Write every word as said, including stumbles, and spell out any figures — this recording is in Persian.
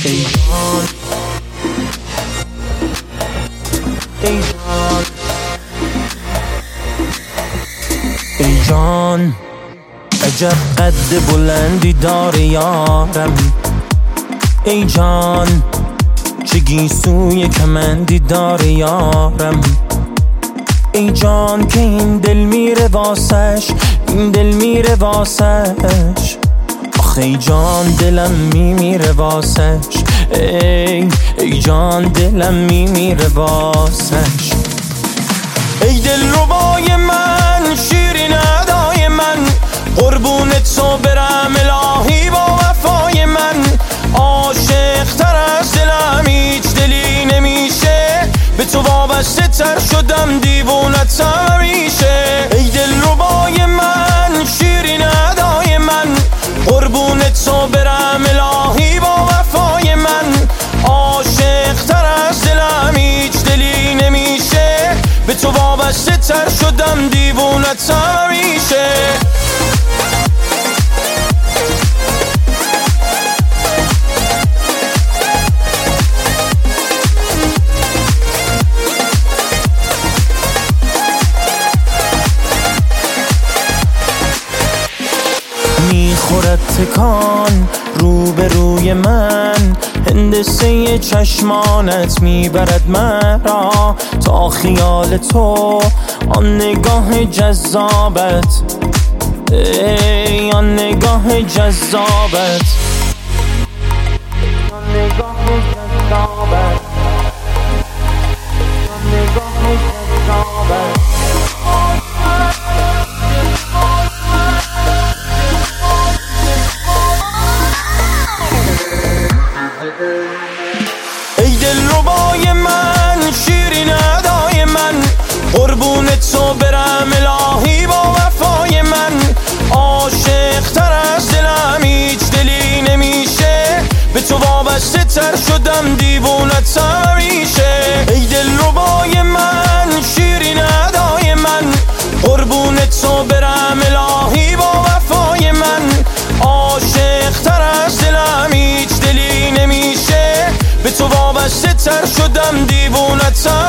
ای جان ای جان ای جان عجب قد بلندی داره یارم. ای جان چه گیسوی کمندی داره یارم. ای جان که این دل میره واسش، این دل میره واسش. آخه ای جان دلم میمیره واسش. ای ای جان دلم میمیره واسش. ای دل ربای من، شیرین ادای من، قربونت تو برم الهی با وفای من. عاشق تر از دلم هیچ دلی نمیشه، به تو وابسته تر شدم دیوونت همیشه. ای دل ربای من، شیرین ادای من، قربونت تو برم الهی با وفای من. عاشق تر از دلم هیچ دلی نمیشه، به تو وابسته تر شدم دیوونت همیشه. میخورد تکان رو به روی من، هندسه چشمانت میبرد مرا تا خیال تو، آن نگاه جذابت. ای آن نگاه جذابت، آن نگاه جذابت، آن نگاه جذابت. ای دل ربای من، شیرین ادای من، قربونت تو برم الهی با وفای من. عاشق تر از دلم هیچ دلی نمیشه، به تو وابسته تر شدم دیوونت همیشه. ای دل ربای من، شیرین ادای من، قربونت تو برم الهی با وفای من. عاشق تر از دلم هیچ دلی نمیشه، به تو وابسته تر شدم دیوونت